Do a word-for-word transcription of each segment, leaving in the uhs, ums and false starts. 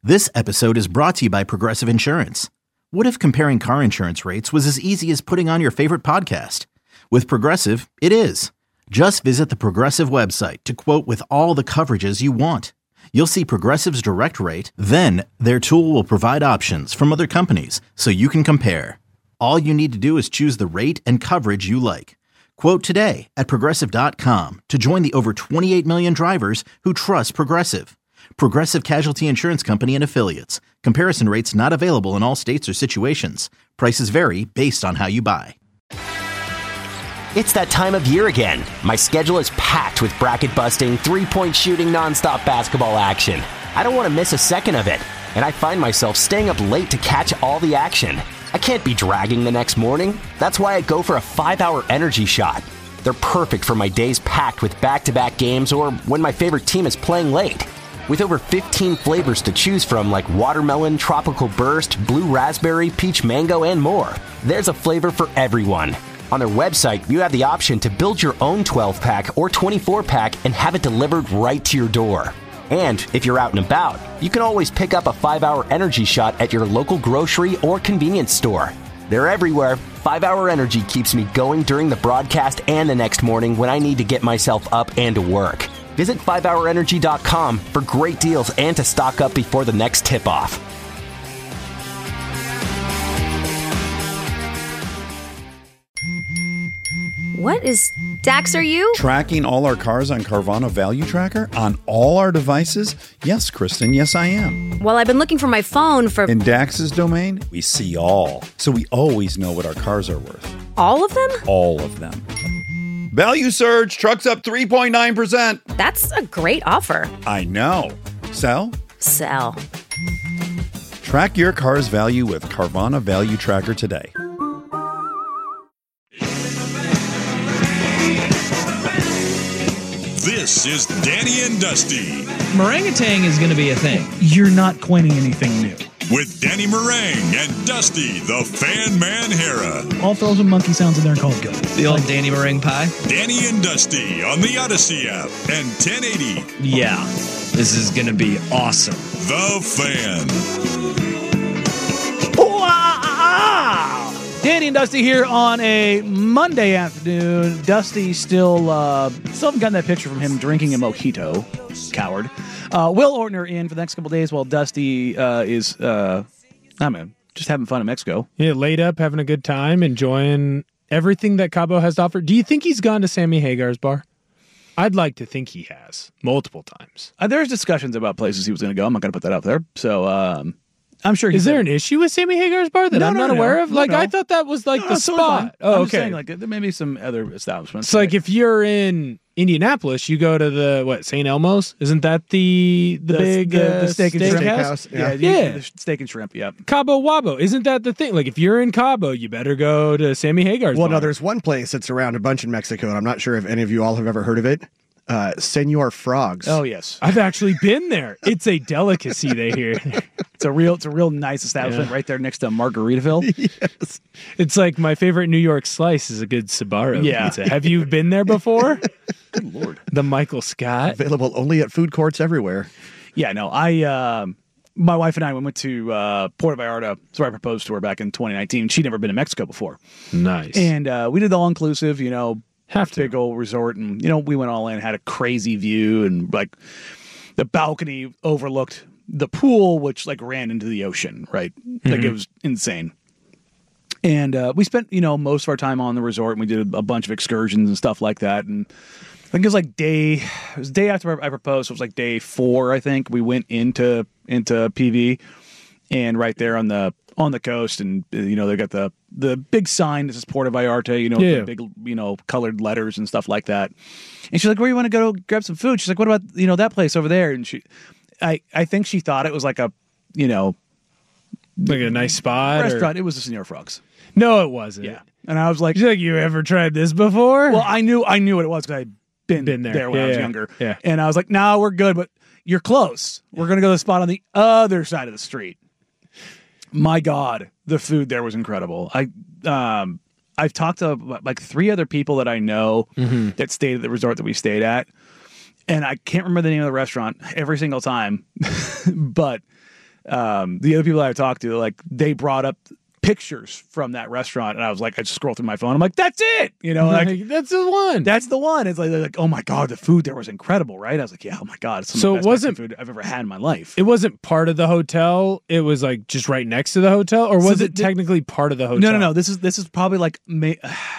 This episode is brought to you by Progressive Insurance. What if comparing car insurance rates was as easy as putting on your favorite podcast? With Progressive, it is. Just visit the Progressive website to quote with all the coverages you want. You'll see Progressive's direct rate, then their tool will provide options from other companies so you can compare. All you need to do is choose the rate and coverage you like. Quote today at progressive dot com to join the over twenty-eight million drivers who trust Progressive. Progressive Casualty Insurance Company and Affiliates. Comparison rates not available in all states or situations. Prices vary based on how you buy. It's that time of year again. My schedule is packed with bracket-busting, three-point shooting, nonstop basketball action. I don't want to miss a second of it, and I find myself staying up late to catch all the action. I can't be dragging the next morning. That's why I go for a five-hour energy shot. They're perfect for my days packed with back-to-back games or when my favorite team is playing late. With over fifteen flavors to choose from like watermelon, tropical burst, blue raspberry, peach mango, and more, there's a flavor for everyone. On their website, you have the option to build your own twelve-pack or twenty-four-pack and have it delivered right to your door. And if you're out and about, you can always pick up a five-hour energy shot at your local grocery or convenience store. They're everywhere. five-hour Energy keeps me going during the broadcast and the next morning when I need to get myself up and to work. Visit five hour energy dot com for great deals and to stock up before the next tip-off. What is Dax, are you? Tracking all our cars on Carvana Value Tracker on all our devices? Yes, Kristen, yes, I am. Well, I've been looking for my phone for... In Dax's domain, we see all. So we always know what our cars are worth. All of them? All of them. Value surge, trucks up three point nine percent. That's a great offer. I know. Sell? Sell. Track your car's value with Carvana Value Tracker today. This is Danny and Dusty. Meringatang is going to be a thing. You're not coining anything new. With Danny Meringue and Dusty, the Fan Man Hera. I'll throw some monkey sounds in there and call it good. The old Danny Meringue pie. Danny and Dusty on the Odyssey app and ten eighty. Yeah, this is going to be awesome. The Fan. Wow! Danny and Dusty here on a Monday afternoon. Dusty still, uh, still haven't gotten that picture from him drinking a mojito. Coward. Uh, Will Ortner in for the next couple of days while Dusty uh, is, uh, I mean, just having fun in Mexico. Yeah, laid up, having a good time, enjoying everything that Cabo has to offer. Do you think he's gone to Sammy Hagar's bar? I'd like to think he has, multiple times. Uh, there's discussions about places he was going to go. I'm not going to put that out there. So, um, I'm sure. Is there an issue with Sammy Hagar's bar that no, I'm no, not no, aware of? no, Like, no. I thought that was like no, the spot. Oh, I'm okay. just saying, like, there may be some other establishments. So, like, if you're in Indianapolis, you go to the, what, Saint Elmo's? Isn't that the the, the big the, uh, the steak and shrimp house? Yeah, yeah. yeah. The steak and shrimp, yeah. Cabo Wabo. Isn't that the thing? Like, if you're in Cabo, you better go to Sammy Hagar's well, bar. no, there's one place that's around a bunch in Mexico, and I'm not sure if any of you all have ever heard of it. Uh, Senor Frogs. Oh, yes. I've actually been there. It's a delicacy they hear. It's a real, it's a real nice establishment yeah. right there next to Margaritaville. Yes, it's like my favorite New York slice is a good Sbarro yeah. pizza. Have you been there before? Good Lord, the Michael Scott available only at food courts everywhere. Yeah, no, I, uh, my wife and I we went to uh, Puerto Vallarta. So I proposed to her back in twenty nineteen. She'd never been to Mexico before. Nice, and uh, we did the all inclusive. You know. Have to. Big old resort, and you know we went all in, had a crazy view, and like the balcony overlooked the pool, which like ran into the ocean, right? Mm-hmm. Like it was insane. And uh, we spent you know most of our time on the resort, and we did a bunch of excursions and stuff like that. And I think it was like day, it was the day after I proposed, so it was like day four. I think we went into into P V, and right there on the on the coast, and you know they got the the big sign that says Puerto Vallarta, you know, yeah. big you know colored letters and stuff like that. And she's like, "Where you want to go grab some food?" She's like, "What about you know that place over there?" And she, I I think she thought it was like a you know like a nice spot restaurant. Or... It was the Senor Frogs. No, it wasn't. Yeah, and I was like, she's like, "You ever tried this before?" Well, I knew I knew what it was because I'd been, been there, there when yeah, I was yeah. younger. Yeah, and I was like, "No, we're good, but you're close. We're gonna go to the spot on the other side of the street." My God, the food there was incredible. I, um, I've talked to like three other people that I know mm-hmm. that stayed at the resort that we stayed at, and I can't remember the name of the restaurant every single time, but um, the other people I talked to, like they brought up pictures from that restaurant, and I was like, I just scroll through my phone. I'm like, that's it, you know, like, like that's the one. That's the one. It's like, they're like, oh my god, the food there was incredible, right? I was like, yeah, oh my god, it's some So of it the best wasn't- Mexican food I've ever had in my life. It wasn't part of the hotel. It was like just right next to the hotel, or was the- it the- technically part of the hotel? No, no, no. This is this is probably like a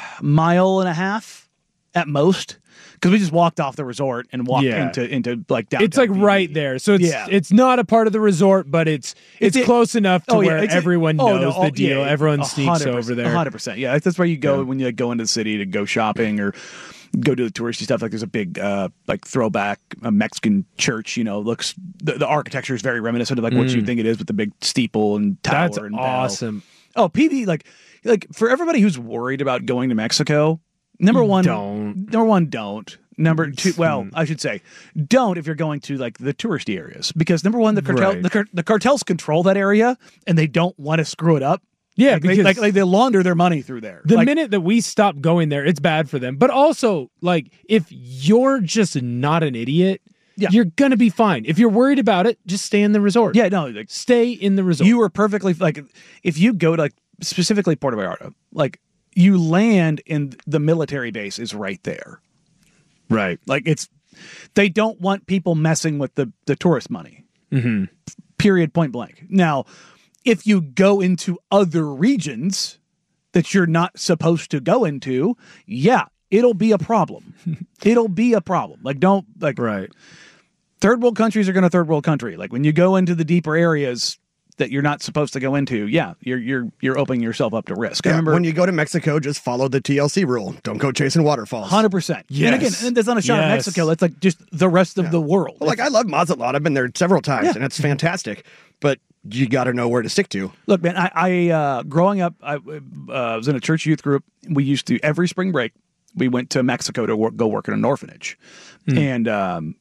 mile and a half at most, because we just walked off the resort and walked Yeah. into into like downtown. It's like B and B. right there, so it's Yeah. it's not a part of the resort, but it's it's, It's- close enough to Oh, yeah, where it's- everyone oh, knows no, the oh, deal. yeah, Everyone a sneaks hundred over percent, there. one hundred percent. Yeah, that's where you go Yeah. when you like, go into the city to go shopping or go do the touristy stuff. Like there's a big uh, like throwback uh, Mexican church. You know, looks the, the architecture is very reminiscent of like what you think it is with the big steeple and tower. That's and bell. awesome. Oh, P V, like like for everybody who's worried about going to Mexico, number one, Don't. Number one, don't. Number two, well, I should say, don't if you're going to like the touristy areas, because number one, the cartel, Right. the, car- the cartels control that area, and they don't want to screw it up. Yeah, like, they, because like, like they launder their money through there. the Like, minute that we stop going there, it's bad for them. But also, like, if you're just not an idiot, Yeah. you're gonna be fine. If you're worried about it, just stay in the resort. yeah, no, like Stay in the resort. you were perfectly like if you go to like specifically Puerto Vallarta, like you land in the military base is right there. right. Like it's, they don't want people messing with the, the tourist money. Mm-hmm. Period. Point blank. Now, if you go into other regions that you're not supposed to go into, yeah, it'll be a problem. It'll be a problem. Like don't like Right. third world countries are going to third world country. Like when you go into the deeper areas that you're not supposed to go into, yeah, you're you're you're opening yourself up to risk. I Yeah, remember when you go to Mexico, just follow the T L C rule. Don't go chasing waterfalls. one hundred percent. Yes. And again, and that's not a shot at Yes. Mexico. That's like just the rest of the world. Well, like I love Mazatlan. I've been there several times, Yeah. and it's fantastic. But you got to know where to stick to. Look, man, I, I uh, growing up, I uh, was in a church youth group. We used to, every spring break, we went to Mexico to work, go work in an orphanage. And um,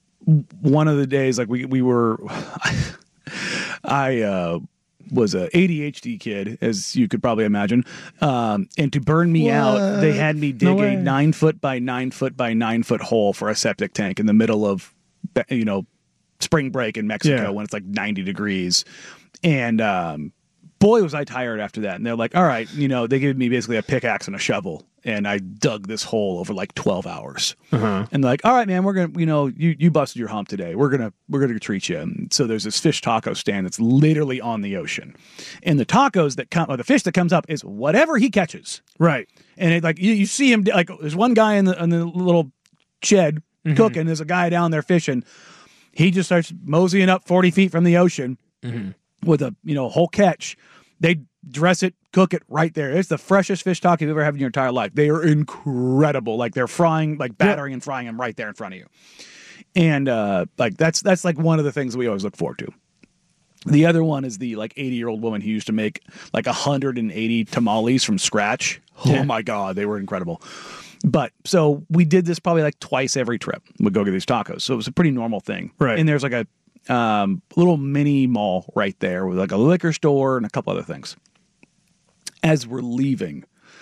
one of the days, like we, we were, I uh, was a A D H D kid, as you could probably imagine. Um, and to burn me out, they had me dig No a way. nine foot by nine foot by nine foot hole for a septic tank in the middle of, you know, spring break in Mexico Yeah. when it's like ninety degrees. And um, boy, was I tired after that. And they're like, all right, you know, they gave me basically a pickaxe and a shovel. And I dug this hole over like twelve hours. Uh-huh. And they're like, all right, man, we're going to, you know, you, you busted your hump today. We're going to, we're going to treat you. And so there's this fish taco stand that's literally on the ocean. And the tacos that come, or the fish that comes up is whatever he catches. Right. And it like, you, you see him, like there's one guy in the, in the little shed Mm-hmm. cooking. There's a guy down there fishing. He just starts moseying up forty feet from the ocean Mm-hmm. with a, you know, whole catch. They dress it, cook it right there. It's the freshest fish taco you've ever had in your entire life. They are incredible. Like they're frying, like battering and frying them right there in front of you. And uh, like that's that's like one of the things we always look forward to. The other one is the like eighty year old woman who used to make like one hundred eighty tamales from scratch. Yeah. Oh my God, they were incredible. But so we did this probably like twice every trip. We'd go get these tacos. So it was a pretty normal thing. Right. And there's like a um, little mini mall right there with like a liquor store and a couple other things. As we're leaving,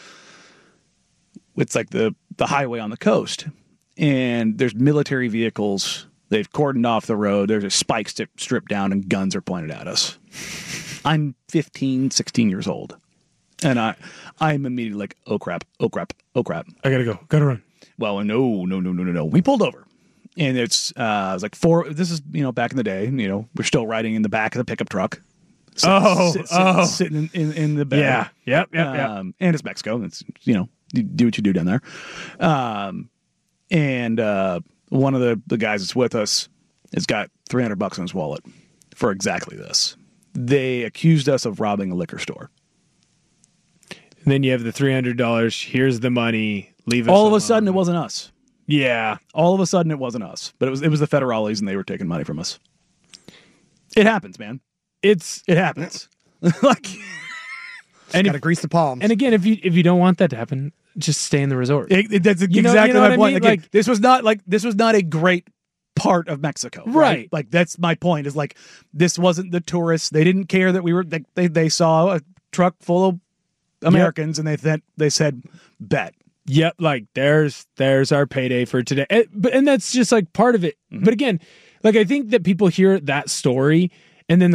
it's like the, the highway on the coast, and there's military vehicles. They've cordoned off the road. There's a spike strip stripped down and guns are pointed at us. I'm fifteen, sixteen years old. And I, I'm immediately like, oh crap, oh crap, oh crap. I gotta go. Gotta run. Well, no, no, no, no, no, no. We pulled over. And it's, uh, it was like four, this is, you know, back in the day, you know, we're still riding in the back of the pickup truck. Sit- Oh, sit- sit- oh. Sitting in, in, in the bed. Yeah. Yep. Yep. Yep. Um, and it's Mexico. It's, you know, you do what you do down there. Um, and uh, one of the, the guys that's with us has got three hundred bucks in his wallet for exactly this. They accused us of robbing a liquor store. And then you have the three hundred dollars. Here's the money. Leave us All of a alone. sudden, it wasn't us. Yeah. All of a sudden, it wasn't us. But it was it was the federales, and they were taking money from us. It happens, man. It's It happens. like, and Got to if, grease the palms. and again, if you if you don't want that to happen, just stay in the resort. it, it- that's You know- exactly you know my what I point. mean? Again, Like- this was not like this was not a great part of Mexico, right? Right. Like that's my point. Is like this wasn't the tourists. They didn't care that we were. They they, they saw a truck full of Americans, and they th- they said bet. Yep, like there's there's our payday for today. And, but and that's just like part of it. Mm-hmm. But again, like I think that people hear that story and then they're like,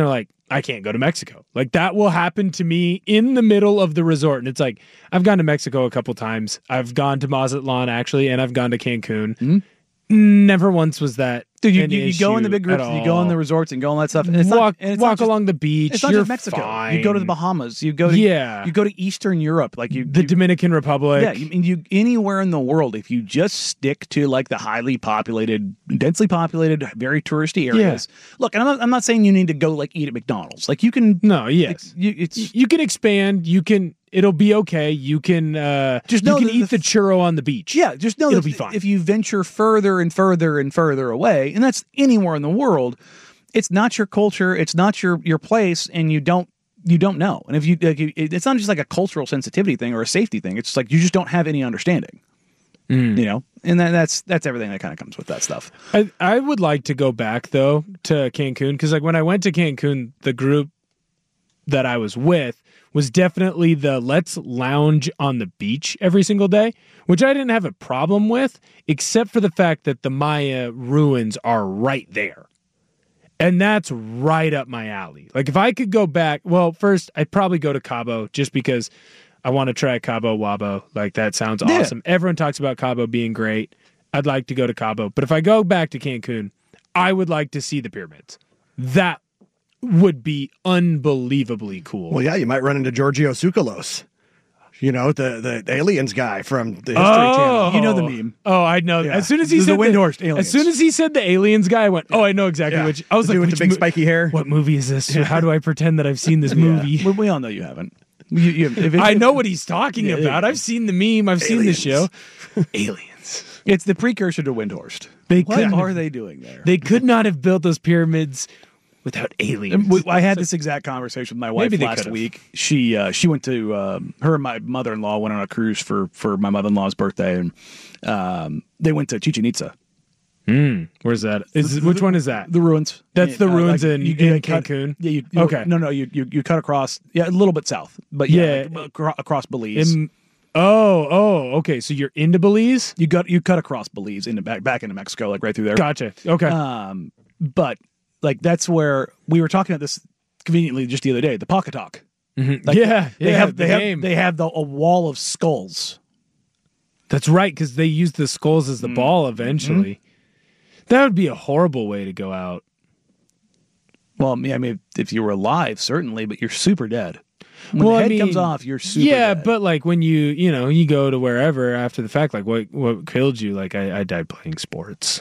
I can't go to Mexico. Like that will happen to me in the middle of the resort. And it's like, I've gone to Mexico a couple times. I've gone to Mazatlan actually, and I've gone to Cancun. Mm-hmm. Never once was that. Dude, you, an you, you go in the issue big groups, at and you go in the all. resorts and go on that stuff. And it's walk not, and it's walk not just, along the beach. It's not You're just Mexico. fine. You go to the Bahamas. You go to Yeah. You go to Eastern Europe, like you the you, Dominican Republic. Yeah, you, you anywhere in the world, if you just stick to like the highly populated, densely populated, very touristy areas. Yeah. Look, and I'm not, I'm not saying you need to go like eat at McDonald's. Like you can. No, yes, you, it's you can expand. You can. It'll be okay. You can uh, just you know can the, eat the, the churro on the beach. Yeah, just know it'll that be fine. If you venture further and further and further away, and that's anywhere in the world, it's not your culture, it's not your your place, and you don't you don't know. And if you, like, you it's not just like a cultural sensitivity thing or a safety thing. It's like you just don't have any understanding. Mm. You know, and that, that's that's everything that kind of comes with that stuff. I I would like to go back though to Cancun because like when I went to Cancun, the group that I was with was definitely the let's lounge on the beach every single day, which I didn't have a problem with, except for the fact that the Maya ruins are right there. And that's right up my alley. Like if I could go back, well, first I'd probably go to Cabo just because I want to try Cabo Wabo. Like that sounds yeah. awesome. Everyone talks about Cabo being great. I'd like to go to Cabo. But if I go back to Cancun, I would like to see the pyramids. That would be unbelievably cool. Well, yeah, you might run into Giorgio Tsoukalos. You know, the, the aliens guy from the History oh, Channel. You know the meme. Oh, I know. Yeah. As soon as he the, said the Windhorst aliens. As soon as he said the aliens guy, I went, "Oh, I know exactly Yeah. which." I was The like, dude with which the big mo- spiky hair. What movie is this? How do I pretend that I've seen this movie? Yeah. Well, we all know you haven't. You, you, if it, I know what he's talking Yeah, about. yeah. I've seen the meme. I've seen the Aliens. show. Aliens. It's the precursor to Windhorst. They what couldn't are have- they doing there? They could not have built those pyramids without aliens. And we- I had this exact conversation with my wife Maybe they last could've. week. She uh, she went to um, her and my mother in law went on a cruise for for my mother in law's birthday, and um, they went to Chichen Itza. Mm, where's that? Is which one is that? The ruins. That's the Uh, ruins like, in, you- in you cut- Cancun. Yeah. You, you, Okay. No, no. You, you you cut across. Yeah, a little bit south, but yeah, Yeah. like, acro- across Belize. In- oh, oh, okay. So you're into Belize? you got you cut across Belize into back back into Mexico, like right through there. Gotcha. Okay. Um, but like that's where we were talking about this conveniently just the other day. The Pocketok. Mhm. Like, yeah, They yeah. have the they have game. they have the, a wall of skulls. That's right, because they use the skulls as the ball eventually. That would be a horrible way to go out. Well, I mean, I mean, if you were alive, certainly, but you're super dead. When well, the I head mean, comes off, you're super yeah, dead. but like when you you know you go to wherever after the fact, like what what killed you? Like I, I died playing sports.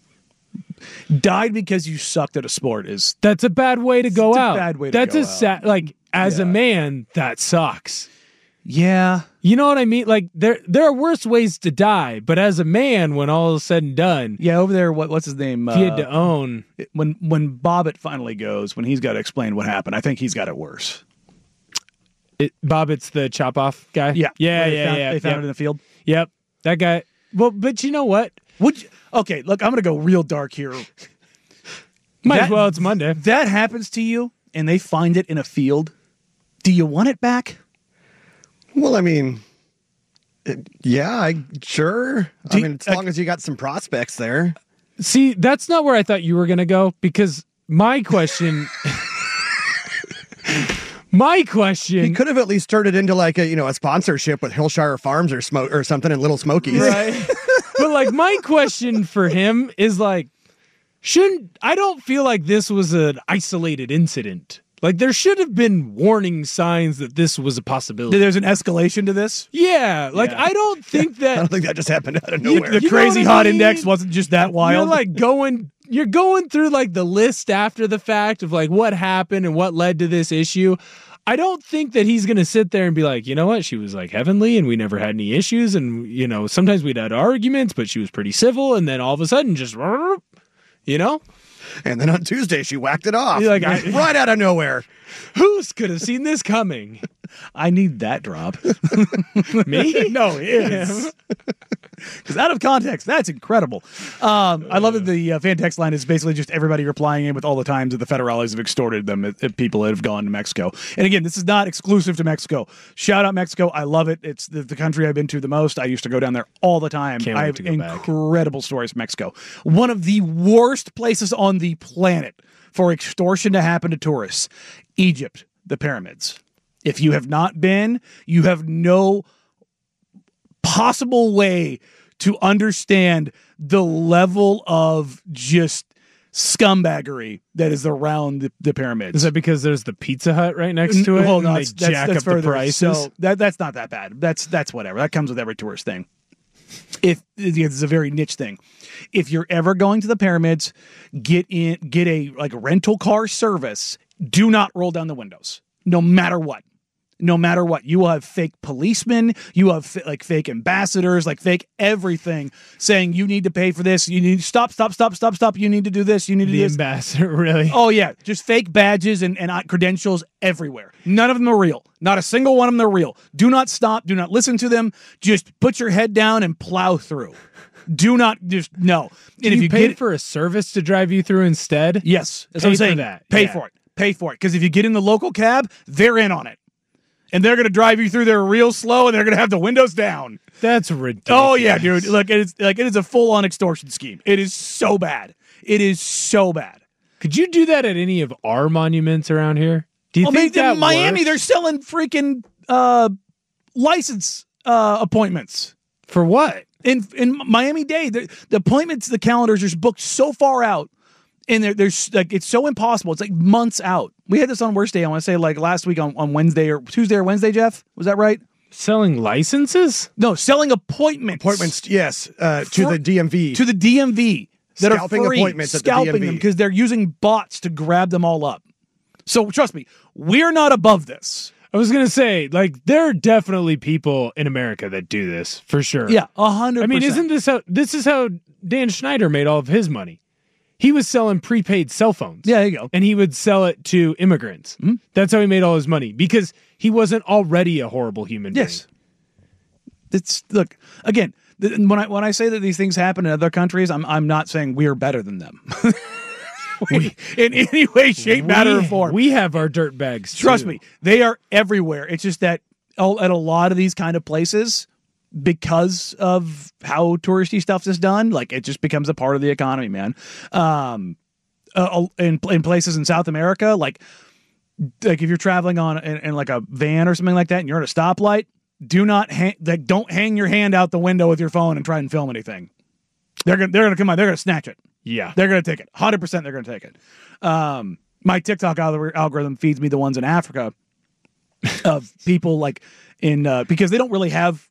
died because you sucked at a sport is That's a bad way to go It's a out. bad way to That's go a out. sad. Like as Yeah. a man, that sucks. yeah. You know what I mean? Like there there are worse ways to die, but as a man, when all is said and done, Yeah, over there, what what's his name? if you had Uh, to own. when when Bobbitt finally goes, when he's got to explain what happened, I think he's got it worse. It, Bobbitt's the chop off guy. Yeah, yeah, Where they yeah, found, yeah. They found yep. it in the field. Yep, that guy. Well, but you know what? Would you, okay, look, I'm going to go real dark here. Might That- as well. It's Monday. That happens to you, and they find it in a field. Do you want it back? Well, I mean, it, yeah, I sure. Do I you- mean, as long as you got some prospects there. See, that's not where I thought you were going to go because my question. My question. He could have at least turned it into like a you know a sponsorship with Hillshire Farms or smoke or something in Little Smokies. Right. But like my question for him is like, shouldn't I don't feel like this was an isolated incident. Like there should have been warning signs that this was a possibility. There's an escalation to this. Yeah, like Yeah. I don't think I don't that think that just happened out of You- nowhere. The You know crazy what I hot mean? index wasn't just that you're wild. like going you're going through like the list after the fact of like what happened and what led to this issue. I don't think that he's going to sit there and be like, you know what, she was like heavenly and we never had any issues. And, you know, sometimes we'd had arguments, but she was pretty civil. And then all of a sudden just, you know, And then on Tuesday she whacked it off. You're like, I- right out of nowhere. who could have seen this coming? I need that drop. Me? No, it is. Because out of context, that's incredible. Um, I love that the uh, fan text line is basically just everybody replying in with all the times that the federales have extorted them at, at people that have gone to Mexico. And again, this is not exclusive to Mexico. Shout out Mexico. I love it. It's the, the country I've been to the most. I used to go down there all the time. Can't I wait have to go back. incredible stories from Mexico. One of the worst places on the planet for extortion to happen to tourists. Egypt, the pyramids. If you have not been, you have no possible way to understand the level of just scumbaggery that is around the, the pyramids. Is that because there's the Pizza Hut right next to it? Well, and no, they that's, that's, jack that's up the further. prices. So that that's not that bad. That's that's whatever. That comes with every tourist thing. If it's a very niche thing, if you're ever going to the pyramids, get in, get a like rental car service. Do not roll down the windows, no matter what. No matter what, you will have fake policemen, you have f- like fake ambassadors, like fake everything saying you need to pay for this. You need to stop, stop, stop, stop, stop. You need to do this. You need to the do this. ambassador, really? Oh yeah, just fake badges and, and uh, credentials everywhere. None of them are real. Not a single one of them are real. Do not stop. Do not listen to them. Just put your head down and plow through. Do not just no. And Do if you, you pay get for a service to drive you through instead? yes, that's Pay what I'm for saying. that. Pay Yeah. for it. Pay for it. Because if you get in the local cab, they're in on it. And they're going to drive you through there real slow, and they're going to have the windows down. That's ridiculous. Oh yeah, dude! Look, it's like it is a full-on extortion scheme. It is so bad. It is so bad. Could you do that at any of our monuments around here? Do you I think mean, that in Miami, works? they're selling freaking uh, license uh, appointments For what? in in Miami-Dade. The, the appointments, the calendars are booked so far out. And there, there's like it's so impossible. It's like months out. We had this on Worst Day. I want to say like last week on, on Wednesday or Tuesday or Wednesday. Jeff, was that right? Selling licenses? No, selling appointments. Appointments, yes, uh, to For- the D M V. to the D M V that Scalping are free, appointments at the scalping D M V. them because they're using bots to grab them all up. So trust me, we're not above this. I was gonna say, like, there are definitely people in America that do this for sure. Yeah, a hundred. I mean, isn't this how this is how Dan Schneider made all of his money? He was selling prepaid cell phones. Yeah, there you go. And he would sell it to immigrants. Mm-hmm. That's how he made all his money because he wasn't already a horrible human being. Yes. It's look again. th- When I when I say that these things happen in other countries, I'm I'm not saying we're better than them. we, in any way, shape, matter, or We- form. We have our dirt bags. Trust too. me, they are everywhere. It's just that all- at a lot of these kind of places, because of how touristy stuff is done, like it just becomes a part of the economy, man. Um, uh, in in places in South America, like like if you're traveling on in, in like a van or something like that, and you're at a stoplight, do not hang like don't hang your hand out the window with your phone and try and film anything. They're gonna they're gonna come on. They're gonna snatch it. Yeah. They're gonna take it. one hundred percent. They're gonna take it. Um, my TikTok algor- algorithm feeds me the ones in Africa of people like in uh, because they don't really have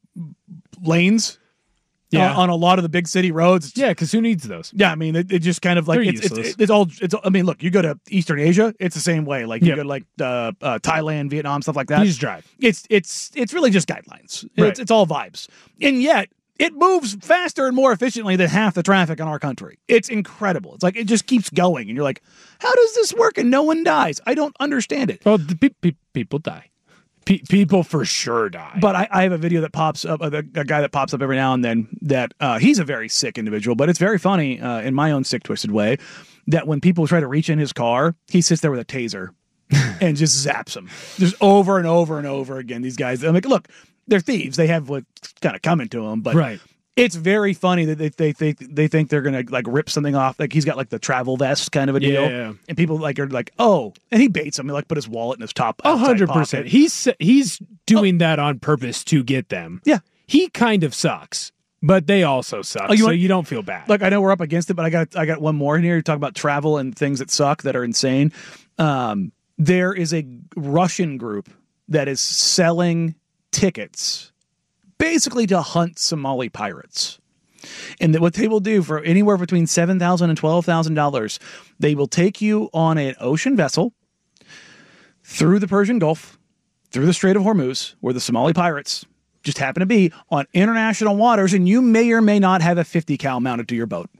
lanes. Yeah. uh, on a lot of the big city roads. Yeah, because who needs those? Yeah, I mean, it, it just kind of like They're it's, it's, useless. it's all. It's. I mean, look, you go to Eastern Asia, it's the same way. Like you Yep. go to like uh, uh, Thailand, Vietnam, stuff like that. You just drive. It's it's it's really just guidelines. Right. It's it's all vibes, and yet it moves faster and more efficiently than half the traffic in our country. It's incredible. It's like it just keeps going, and you're like, how does this work? And no one dies. I don't understand it. Well, the pe- pe- people die. Pe- people for sure die. But I, I have a video that pops up, uh, a guy that pops up every now and then that uh, he's a very sick individual, but it's very funny uh, in my own sick, twisted way that when people try to reach in his car, he sits there with a taser and just zaps them just over and over and over again. These guys, I'm like, look, they're thieves. They have what's kind of coming to them, but Right. it's very funny that they they they, they think they're gonna like rip something off. Like he's got like the travel vest kind of a deal, Yeah. and people like are like, oh, and he baits them. He like put his wallet in his top. A outside hundred pocket. percent. He's he's doing that on purpose to get them. Yeah. He kind of sucks, but they also suck. Oh, you so want- you don't feel bad. Look, I know we're up against it, but I got I got one more in here. You talk about travel and things that suck that are insane. Um, there is a Russian group that is selling tickets basically to hunt Somali pirates. And that what they will do for anywhere between seven thousand dollars and twelve thousand dollars, they will take you on an ocean vessel through the Persian Gulf, through the Strait of Hormuz, where the Somali pirates just happen to be on international waters, and you may or may not have a fifty cal mounted to your boat.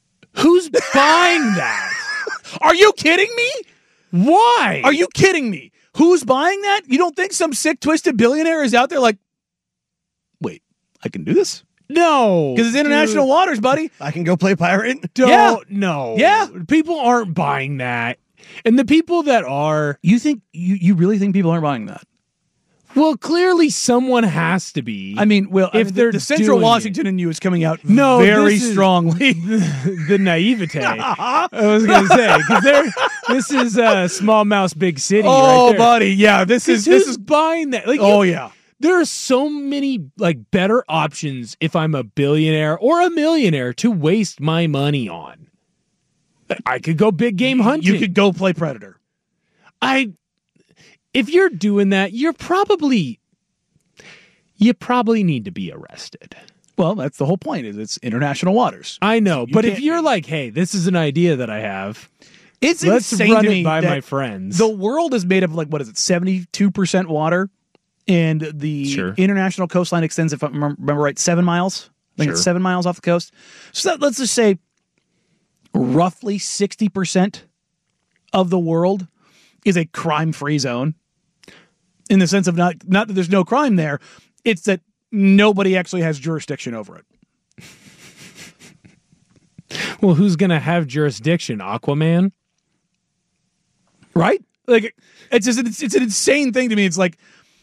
Who's buying that? Are you kidding me? Why? Are you kidding me? Who's buying that? You don't think some sick, twisted billionaire is out there like, wait, I can do this? No. Because it's international dude. waters, buddy. I can go play pirate. Don't, Yeah. No. Yeah. People aren't buying that. And the people that are, You think, you, you really think people aren't buying that? well, clearly someone has to be. I mean, well, If I mean, the- they're the Central doing Washington in you is coming out No, very this is- strongly. the, the naivete. I was going to say, because this is a small mouse, big city. Oh, right there. buddy, yeah, this is Who's this is. buying that? Like, Oh you- yeah, there are so many like better options if I'm a billionaire or a millionaire to waste my money on. I could go big game hunting. you could go play Predator. I, if you're doing that, you're probably, you probably need to be arrested. Well, that's the whole point. Is it's international waters. I know, You but if can't- you're like, hey, this is an idea that I have, It's let's insane run to it me by that my friends. The world is made of like what is it, seventy-two percent water, and the Sure. international coastline extends, if I remember remember right, seven miles. I think it's Sure. seven miles off the coast. So that, let's just say, roughly sixty percent of the world is a crime-free zone. In the sense of not not that there's no crime there, it's that nobody actually has jurisdiction over it. well, who's going to have jurisdiction? Aquaman? Right? Like, it's just it's, it's an insane thing to me. It's like,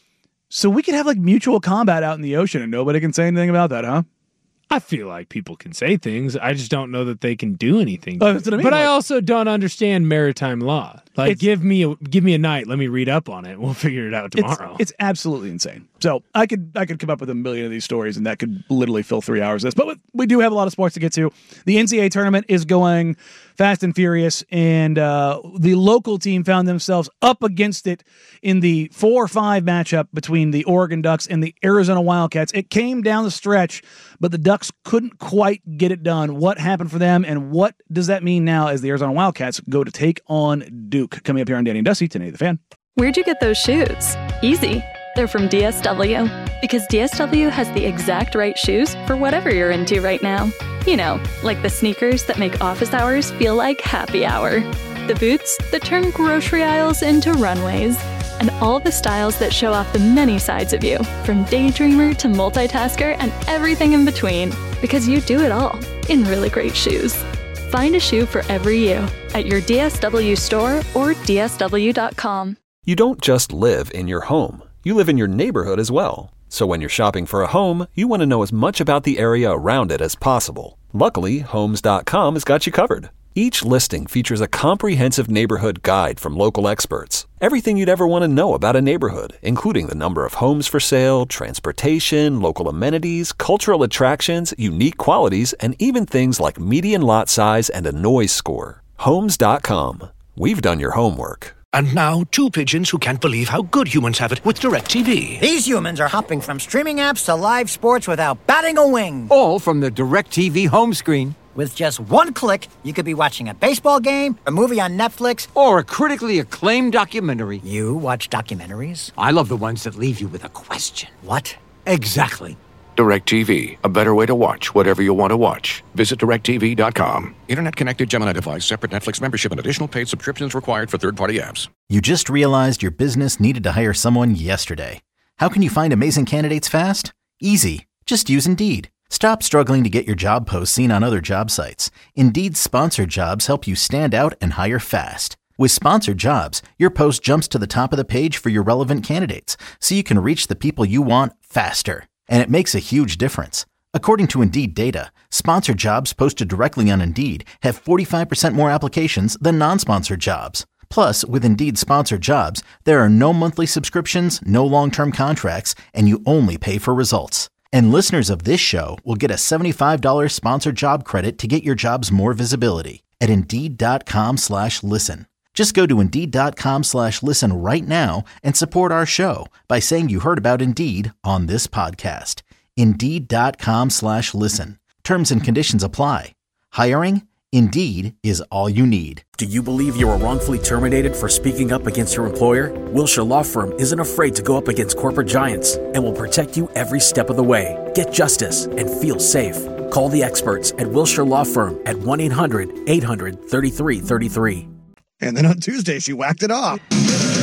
so we could have like mutual combat out in the ocean and nobody can say anything about that, huh? I feel like people can say things. I just don't know that they can do anything. Oh, that's what I mean. But I Like- also don't understand maritime law. Like, It's- give me a give me a night. Let me read up on it. We'll figure it out It's, tomorrow. it's absolutely insane. So I could I could come up with a million of these stories, and that could literally fill three hours of this. But we do have a lot of sports to get to. The N C double A tournament is going fast and furious, and uh, the local team found themselves up against it in the four five matchup between the Oregon Ducks and the Arizona Wildcats. It came down the stretch, but the Ducks couldn't quite get it done. What happened for them, and what does that mean now as the Arizona Wildcats go to take on Duke? Coming up here on Danny and Dusty, today the Fan. Where'd you get those shoes? Easy. They're from D S W. Because D S W has the exact right shoes for whatever you're into right now. You know, like the sneakers that make office hours feel like happy hour. The boots that turn grocery aisles into runways. And all the styles that show off the many sides of you, from daydreamer to multitasker and everything in between. Because you do it all in really great shoes. Find a shoe for every you at your D S W store or D S W dot com. You don't just live in your home. You live in your neighborhood as well. So when you're shopping for a home, you want to know as much about the area around it as possible. Luckily, Homes dot com has got you covered. Each listing features a comprehensive neighborhood guide from local experts. Everything you'd ever want to know about a neighborhood, including the number of homes for sale, transportation, local amenities, cultural attractions, unique qualities, and even things like median lot size and a noise score. Homes dot com. We've done your homework. And now, two pigeons who can't believe how good humans have it with DirecTV. These humans are hopping from streaming apps to live sports without batting a wing. All from the DirecTV home screen. With just one click, you could be watching a baseball game, a movie on Netflix, or a critically acclaimed documentary. You watch documentaries? I love the ones that leave you with a question. What? Exactly. DirecTV, a better way to watch whatever you want to watch. Visit direct T V dot com. Internet-connected Gemini device, separate Netflix membership, and additional paid subscriptions required for third-party apps. You just realized your business needed to hire someone yesterday. How can you find amazing candidates fast? Easy. Just use Indeed. Stop struggling to get your job posts seen on other job sites. Indeed's sponsored jobs help you stand out and hire fast. With sponsored jobs, your post jumps to the top of the page for your relevant candidates, so you can reach the people you want faster. And it makes a huge difference. According to Indeed data, sponsored jobs posted directly on Indeed have forty-five percent more applications than non-sponsored jobs. Plus, with Indeed sponsored jobs, there are no monthly subscriptions, no long-term contracts, and you only pay for results. And listeners of this show will get a seventy-five dollars sponsored job credit to get your jobs more visibility at Indeed.com slash listen. Just go to Indeed.com slash listen right now and support our show by saying you heard about Indeed on this podcast. Indeed.com slash listen. Terms and conditions apply. Hiring? Indeed is all you need. Do you believe you were wrongfully terminated for speaking up against your employer? Wilshire Law Firm isn't afraid to go up against corporate giants and will protect you every step of the way. Get justice and feel safe. Call the experts at Wilshire Law Firm at one eight hundred eight hundred thirty-three thirty-three. And then on Tuesday, she whacked it off.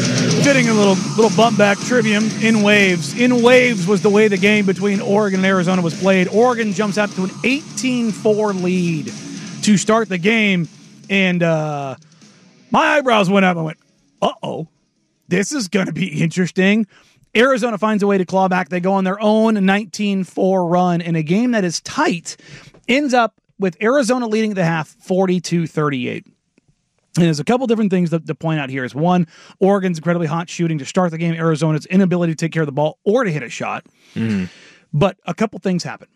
Fitting a little little bump back trivium in waves. In waves was the way the game between Oregon and Arizona was played. Oregon jumps out to an eighteen four lead to start the game, and uh, my eyebrows went up. I went, uh-oh, this is going to be interesting. Arizona finds a way to claw back. They go on their own nineteen four run in a game that is tight. Ends up with Arizona leading the half forty-two thirty-eight. And there's a couple different things to, to point out here. Is one, Oregon's incredibly hot shooting to start the game. Arizona's inability to take care of the ball or to hit a shot. Mm-hmm. But a couple things happen.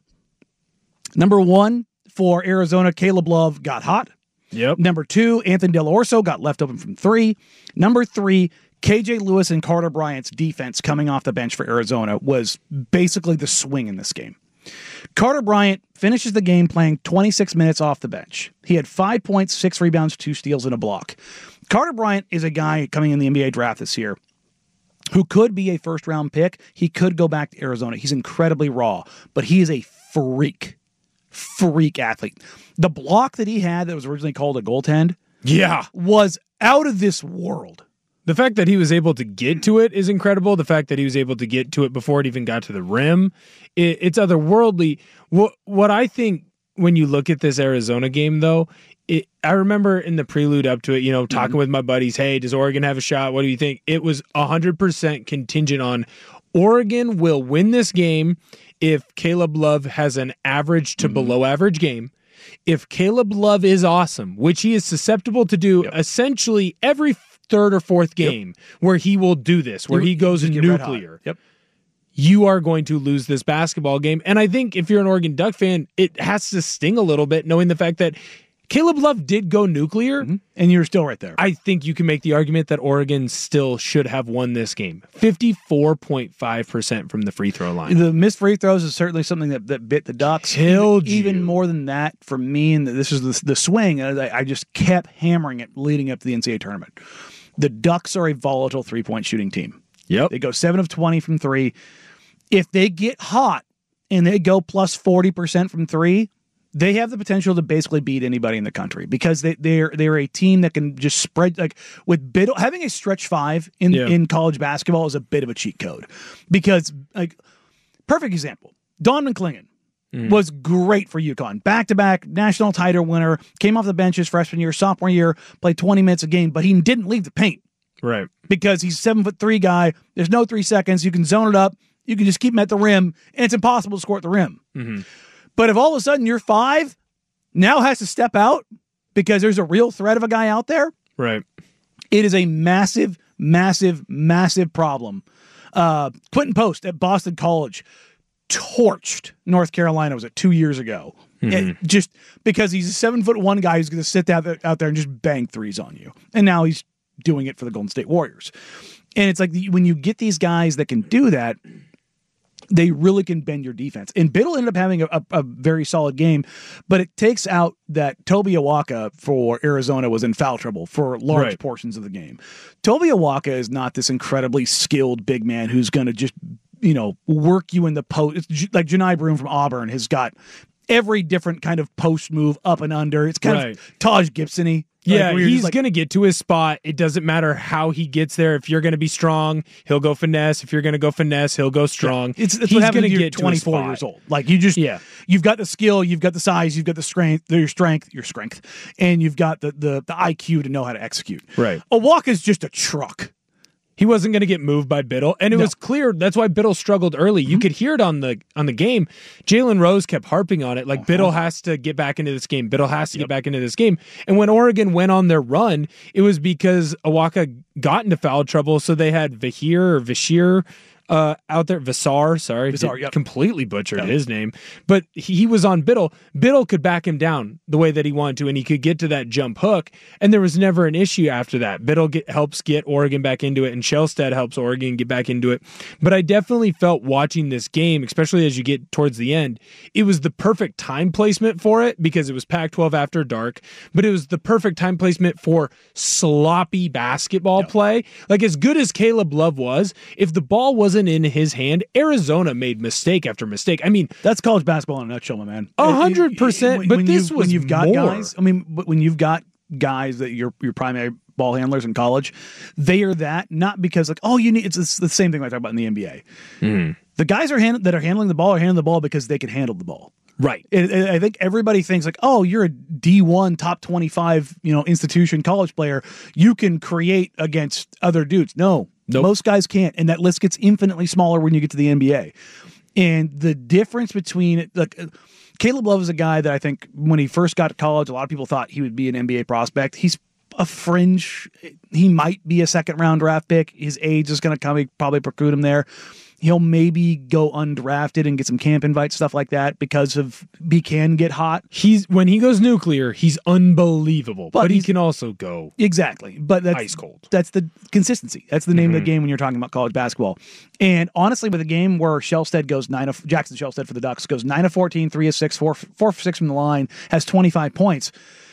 Number one, for Arizona, Caleb Love got hot. Yep. Number two, Anthony Del Orso got left open from three. Number three, K J Lewis and Carter Bryant's defense coming off the bench for Arizona was basically the swing in this game. Carter Bryant finishes the game playing twenty-six minutes off the bench. He had five points, six rebounds, two steals, and a block. Carter Bryant is a guy coming in the N B A draft this year who could be a first-round pick. He could go back to Arizona. He's incredibly raw, but he is a freak, freak athlete. The block that he had that was originally called a goaltend yeah. was out of this world. The fact that he was able to get to it is incredible. The fact that he was able to get to it before it even got to the rim, it, it's otherworldly. What what I think when you look at this Arizona game, though, it, I remember in the prelude up to it, you know, talking mm-hmm. with my buddies, hey, does Oregon have a shot? What do you think? It was one hundred percent contingent on Oregon will win this game if Caleb Love has an average to mm-hmm. below average game. If Caleb Love is awesome, which he is susceptible to do yep. essentially every third or fourth game yep. where he will do this, where he goes nuclear. Yep. You are going to lose this basketball game. And I think if you're an Oregon Duck fan, it has to sting a little bit knowing the fact that Caleb Love did go nuclear. Mm-hmm. And you're still right there. I think you can make the argument that Oregon still should have won this game. fifty-four point five percent from the free throw line. The missed free throws is certainly something that, that bit the Ducks. Killed even, you. even more than that for me, and this is the, the swing, I, I just kept hammering it leading up to the N C double A tournament. The Ducks are a volatile three-point shooting team. Yep. They go seven of twenty from three. If they get hot and they go plus forty percent from three, they have the potential to basically beat anybody in the country because they, they're they're a team that can just spread, like with Biddle, having a stretch five in, yeah. in college basketball is a bit of a cheat code because, like, perfect example, Don McClingan mm. was great for UConn. Back-to-back national title winner, came off the bench his freshman year, sophomore year, played twenty minutes a game, but he didn't leave the paint. Right. Because he's a seven foot three guy. There's no three seconds. You can zone it up. You can just keep him at the rim, and it's impossible to score at the rim. Mm-hmm. But if all of a sudden your five now has to step out because there's a real threat of a guy out there, right? It is a massive, massive, massive problem. Uh, Quentin Post at Boston College torched North Carolina, was it two years ago? Mm-hmm. It, just because he's a seven foot one guy who's going to sit out there, out there and just bang threes on you. And now he's doing it for the Golden State Warriors. And it's like when you get these guys that can do that, they really can bend your defense. And Biddle ended up having a, a, a very solid game, but it takes out that Toby Awaka for Arizona was in foul trouble for large right. portions of the game. Toby Awaka is not this incredibly skilled big man who's going to just, you know, work you in the post. It's like Janai Broom from Auburn has got every different kind of post move up and under. It's kind right. of Taj Gibson-y. Yeah, like he's like, going to get to his spot. It doesn't matter how he gets there. If you're going to be strong, he'll go finesse. If you're going to go finesse, he'll go strong. It's, it's he's going to get twenty-four years old. Like you just, yeah. you've got the skill, you've got the size, you've got the strength, your strength, your strength, and you've got the the, the I Q to know how to execute. Right. Awaka's just a truck. He wasn't going to get moved by Biddle, and it no. was clear that's why Biddle struggled early. You mm-hmm. could hear it on the on the game. Jalen Rose kept harping on it, like uh-huh. Biddle has to get back into this game. Biddle has to yep. get back into this game. And when Oregon went on their run, it was because Awaka got into foul trouble, so they had Vahir or Vashir uh, out there. Vasar, sorry, Vasar, yep. completely butchered yep. his name, but he, he was on Biddle. Biddle could back him down the way that he wanted to, and he could get to that jump hook, and there was never an issue after that. Biddle get, helps get Oregon back into it, and Shellstead helps Oregon get back into it. But I definitely felt watching this game, especially as you get towards the end, it was the perfect time placement for it because it was Pac twelve after dark, but it was the perfect time placement for sloppy basketball yep. play. Like, as good as Caleb Love was, if the ball wasn't in his hand, Arizona made mistake after mistake. I mean, that's college basketball in a nutshell, my man. A hundred percent. But when this you, was when you've got more. guys. I mean, but when you've got guys that your your primary ball handlers in college. They are that, not because like, oh, you need, it's, it's the same thing I talk about in the N B A. Mm. The guys are hand, that are handling the ball are handling the ball because they can handle the ball. Right. It, it, I think everybody thinks like, oh, you're a D one top twenty-five, you know, institution college player. You can create against other dudes. No, nope. Most guys can't. And that list gets infinitely smaller when you get to the N B A. And the difference between like Caleb Love is a guy that I think when he first got to college, a lot of people thought he would be an N B A prospect. He's a fringe. He might be a second round draft pick. His age is going to come probably preclude him there. He'll maybe go undrafted and get some camp invites, stuff like that, because of he can get hot. He's when he goes nuclear, he's unbelievable, but, but he can also go exactly. But that's ice cold. That's the consistency. That's the name mm-hmm. of the game when you're talking about college basketball. And honestly, with a game where Shellstead goes nine of Jackson Shellstead for the Ducks goes nine of fourteen, three of six, four four for six from the line, has twenty-five points.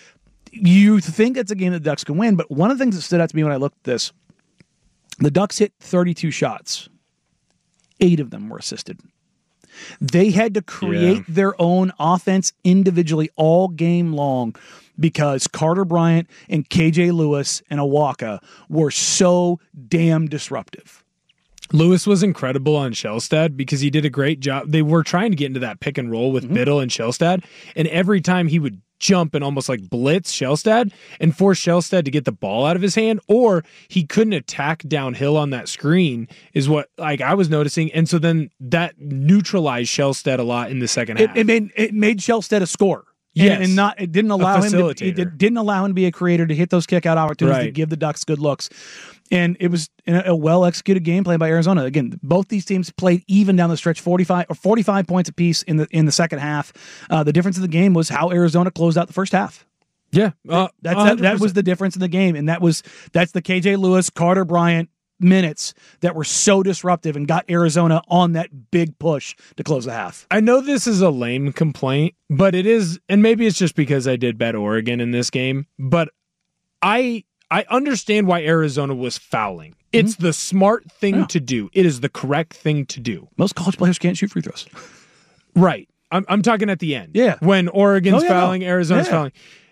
You think it's a game that the Ducks can win, but one of the things that stood out to me when I looked at this, the Ducks hit thirty-two shots. Eight of them were assisted. They had to create yeah. their own offense individually all game long because Carter Bryant and K J Lewis and Awaka were so damn disruptive. Lewis was incredible on Shellstead because he did a great job. They were trying to get into that pick and roll with mm-hmm. Biddle and Shellstead, and every time he would jump and almost like blitz Shellstead and force Shellstead to get the ball out of his hand, or he couldn't attack downhill on that screen is what like I was noticing. And so then that neutralized Shellstead a lot in the second it, half. It made it made Shellstead a scorer. Yes. And, and not it didn't allow him to, it didn't allow him to be a creator, to hit those kick out opportunities, right. to give the Ducks good looks. And it was a well executed game plan by Arizona. Again, both these teams played even down the stretch, forty-five or forty-five points apiece in the in the second half. Uh, the difference in the game was how Arizona closed out the first half. Yeah, uh, that's that, that was the difference in the game, and that was that's the K J Lewis, Carter Bryant minutes that were so disruptive and got Arizona on that big push to close the half. I know this is a lame complaint, but it is, and maybe it's just because I did bet Oregon in this game, but I I understand why Arizona was fouling. It's mm-hmm. the smart thing yeah. to do. It is the correct thing to do. Most college players can't shoot free throws. Right. I'm I'm talking at the end. Yeah. When Oregon's oh, yeah, fouling, no. Arizona's yeah.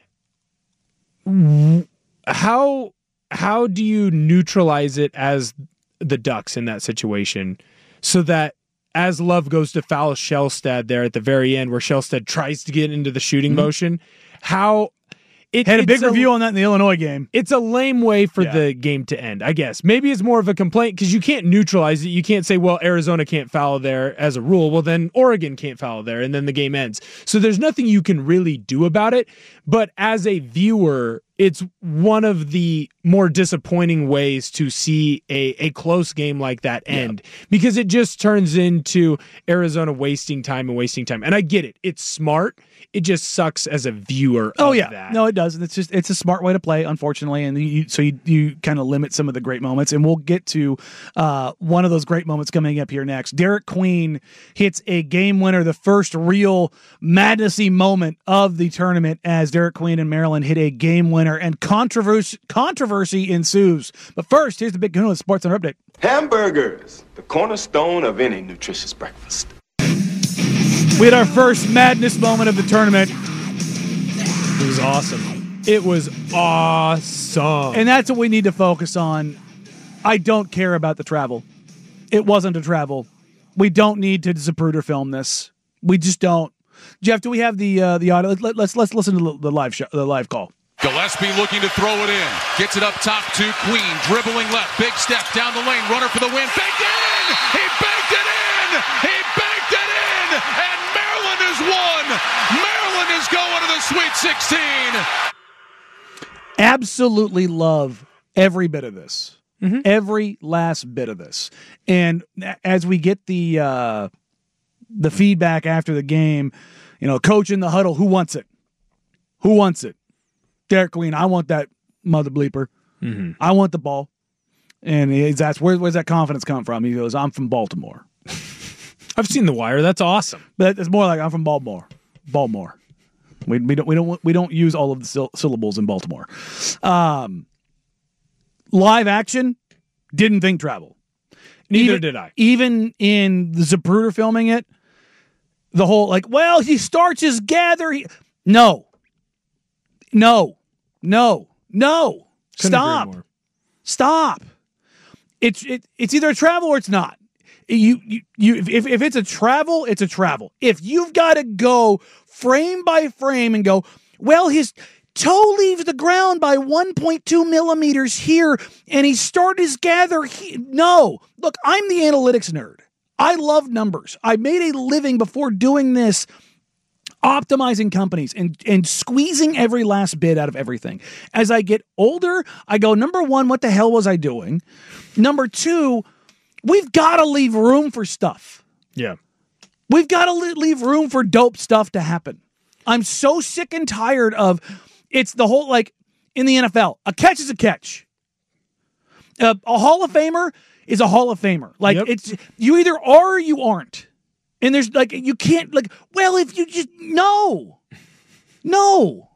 fouling. How how do you neutralize it as the Ducks in that situation so that as Love goes to foul Shellstead there at the very end where Shellstead tries to get into the shooting mm-hmm. motion, how It, Had a big a, review on that in the Illinois game. It's a lame way for yeah. the game to end, I guess. Maybe it's more of a complaint because you can't neutralize it. You can't say, well, Arizona can't foul there as a rule. Well, then Oregon can't foul there, and then the game ends. So there's nothing you can really do about it. But as a viewer, it's one of the more disappointing ways to see a, a close game like that end yeah. because it just turns into Arizona wasting time and wasting time. And I get it. It's smart. It just sucks as a viewer oh, of yeah. that. No, it does. And it's just it's a smart way to play, unfortunately. And you, so you, you kind of limit some of the great moments. And we'll get to uh, one of those great moments coming up here next. Derek Queen hits a game winner, the first real madnessy moment of the tournament as Derek Queen and Maryland hit a game winner. And controversy controversy ensues. But first, here's the big Kahuna Sports Center update. Hamburgers, the cornerstone of any nutritious breakfast. We had our first madness moment of the tournament. It was awesome. It was awesome. And that's what we need to focus on. I don't care about the travel. It wasn't a travel. We don't need to Zapruder film this. We just don't. Jeff, do we have the uh, the audio? Let, let's let's listen to the live show, the live call. Gillespie looking to throw it in. Gets it up top to Queen. Dribbling left. Big step down the lane. Runner for the win. Banked it in! He banked it in! He banked it in! And Maryland has won! Maryland is going to the Sweet sixteen! Absolutely love every bit of this. Mm-hmm. Every last bit of this. And as we get the uh, the feedback after the game, you know, coach in the huddle, who wants it? Who wants it? Derek Queen, I want that mother bleeper. Mm-hmm. I want the ball. And he's asked, Where, where's that confidence come from? He goes, I'm from Baltimore. I've seen The Wire. That's awesome. But it's more like I'm from Baltimore. Baltimore. We, we don't we don't we don't use all of the syll- syllables in Baltimore. Um, live action, didn't think travel. Neither even, did I. Even in the Zapruder filming it, the whole like, well, he starts his gather. He... No. No. No. No. Couldn't agree Stop. more. Stop. It's it, it's either a travel or it's not. You you, you if, if it's a travel, it's a travel. If you've got to go frame by frame and go, well, his toe leaves the ground by one point two millimeters here, and he started his gather. He, no, look, I'm the analytics nerd. I love numbers. I made a living before doing this, optimizing companies and, and squeezing every last bit out of everything. As I get older, I go, number one, what the hell was I doing? Number two, we've got to leave room for stuff. Yeah. We've got to leave room for dope stuff to happen. I'm so sick and tired of, it's the whole, like, in the N F L, a catch is a catch. Uh, a Hall of Famer is a Hall of Famer. Like, yep. it's, you either are or you aren't. And there's, like, you can't, like, well, if you just, no. No.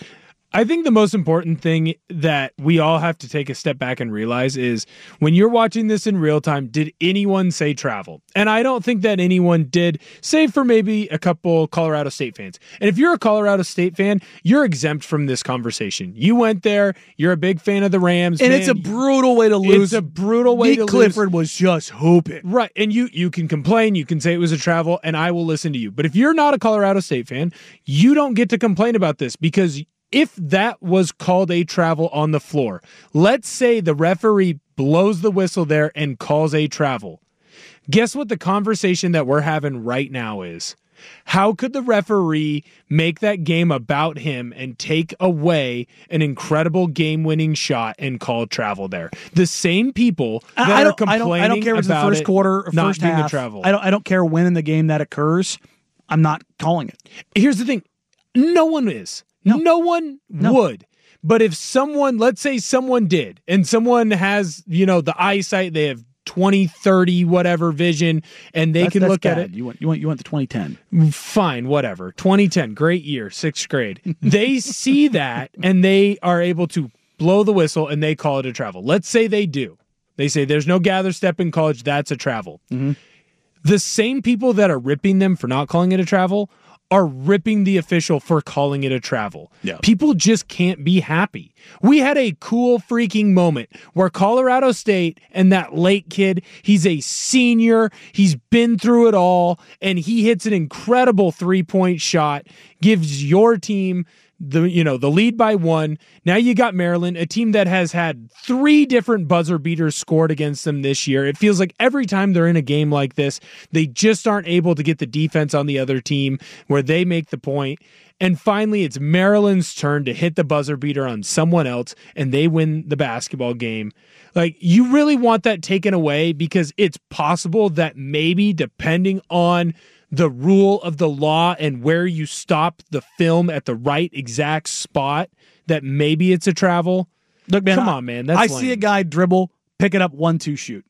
I think the most important thing that we all have to take a step back and realize is when you're watching this in real time, did anyone say travel? And I don't think that anyone did, save for maybe a couple Colorado State fans. And if you're a Colorado State fan, you're exempt from this conversation. You went there, you're a big fan of the Rams. And man, it's a brutal way to lose. It's a brutal way Nick to lose. Clifford was just hooping. Right. And you you can complain, you can say it was a travel, and I will listen to you. But if you're not a Colorado State fan, you don't get to complain about this, because if that was called a travel on the floor, let's say the referee blows the whistle there and calls a travel. Guess what the conversation that we're having right now is? How could the referee make that game about him and take away an incredible game-winning shot and call travel there? The same people that I, I are don't, complaining I don't, I don't care if it's the about first it quarter or not first being half. a travel. I don't, I don't care when in the game that occurs. I'm not calling it. Here's the thing. No one is. No, no one no. would. But if someone, let's say someone did, and someone has, you know, the eyesight, they have twenty, thirty, whatever vision, and they that's, can that's look bad. at it. You want, you want, you want the twenty ten. Fine, whatever. twenty ten, great year, sixth grade. They see that, and they are able to blow the whistle, and they call it a travel. Let's say they do. They say there's no gather step in college, that's a travel. Mm-hmm. The same people that are ripping them for not calling it a travel are ripping the official for calling it a travel. Yeah. People just can't be happy. We had a cool freaking moment where Colorado State and that late kid, he's a senior, he's been through it all, and he hits an incredible three-point shot, gives your team the you know the lead by one. Now you got Maryland, a team that has had three different buzzer beaters scored against them this year. It feels like every time they're in a game like this, they just aren't able to get the defense on the other team where they make the point. And finally, it's Maryland's turn to hit the buzzer beater on someone else, and they win the basketball game. Like, you really want that taken away, because it's possible that maybe, depending on the rule of the law and where you stop the film at the right exact spot, that maybe it's a travel. Look, man, come I, on, man. That's I lame. see a guy dribble, pick it up, one, two, shoot.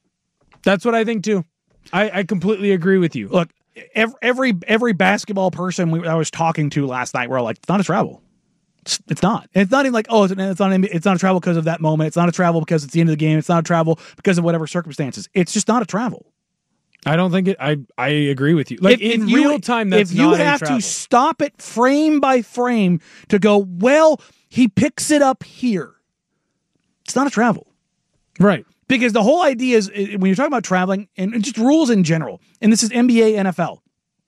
That's what I think too. I, I completely agree with you. Look, every every, every basketball person we, I was talking to last night were all like, it's not a travel. It's, it's not. And it's not even like, oh, it's, it's not. It's not a travel because of that moment. It's not a travel because it's the end of the game. It's not a travel because of whatever circumstances. It's just not a travel. I don't think it. I I agree with you. Like, if, in if you, real time, that's if you not have a travel. to stop it frame by frame to go, well, he picks it up here. It's not a travel, right? Because the whole idea is, when you're talking about traveling and just rules in general, and this is N B A, N F L,